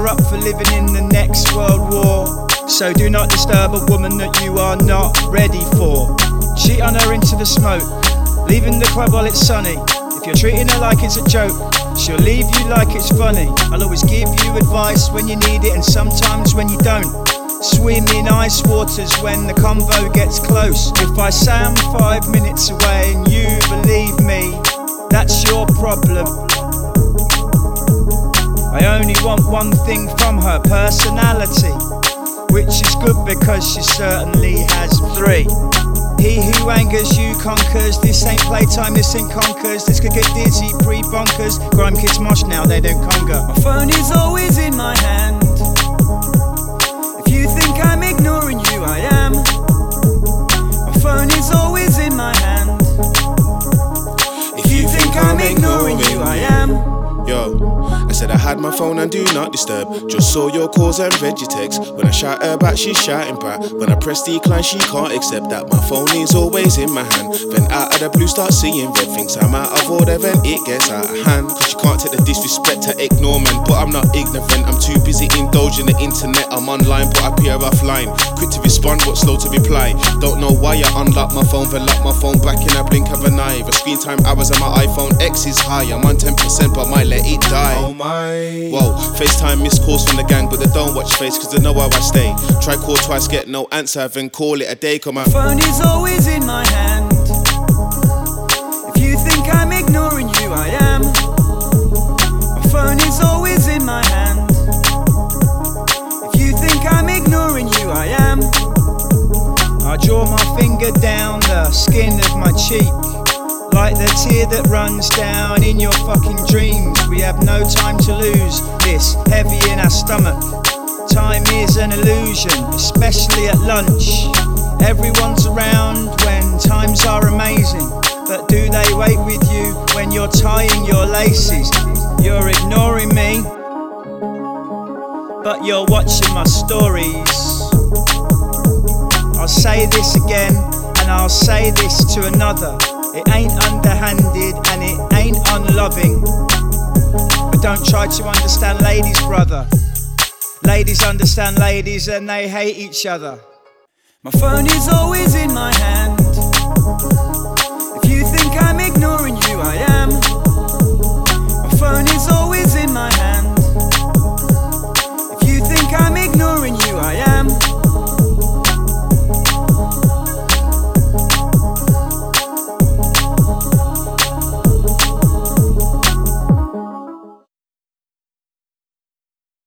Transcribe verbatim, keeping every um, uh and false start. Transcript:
her up for living in the next world war. So do not disturb a woman that you are not ready for. Cheat on her into the smoke, leaving the club while it's sunny. If you're treating her like it's a joke, she'll leave you like it's funny. I'll always give you advice when you need it and sometimes when you don't. Swim in ice waters when the convo gets close. If I say I'm five minutes away and you believe me, that's your problem. I only want one thing from her, personality, which is good because she certainly has three. He who angers you conquers. This ain't playtime, this ain't conkers. This could get dizzy, pre-bonkers. Grime kids mosh now, they don't conquer. My phone is always in my hand. If you think I'm ignoring you, I am. My phone is always in my hand. If you think I'm ignoring you, I am. Yo, I said I had my phone on do not disturb. Just saw your calls and read your text. When I shout her back, she's shouting back. When I press decline, she can't accept that. My phone is always in my hand. Then out of the blue, start seeing red things. I'm out of order, then it gets out of hand. Cause you can't take the disrespect to ignore man. But I'm not ignorant, I'm too busy indulging the internet. I'm online, but I appear offline. Quick to respond, but slow to reply. Don't know why I unlocked my phone, then locked my phone back in a blink of an eye. The screen time hours on my iPhone X is high. I'm on ten percent, but my let it die. Oh my. Whoa, FaceTime missed calls from the gang, but they don't watch face cause they know where I stay. Try call twice, get no answer, then call it a day. Come on. Phone is always in my hand. If you think I'm ignoring you, I am. My phone is always in my hand. If you think I'm ignoring you, I am. I draw my finger down the skin of my cheek, like the tear that runs down in your fucking dreams. We have no time to lose, this heavy in our stomach. Time is an illusion, especially at lunch. Everyone's around when times are amazing, but do they wait with you when you're tying your laces? You're ignoring me, but you're watching my stories. I'll say this again, and I'll say this to another. It ain't underhanded and it ain't unloving, but don't try to understand ladies, brother. Ladies understand ladies and they hate each other. My phone is always in my hand.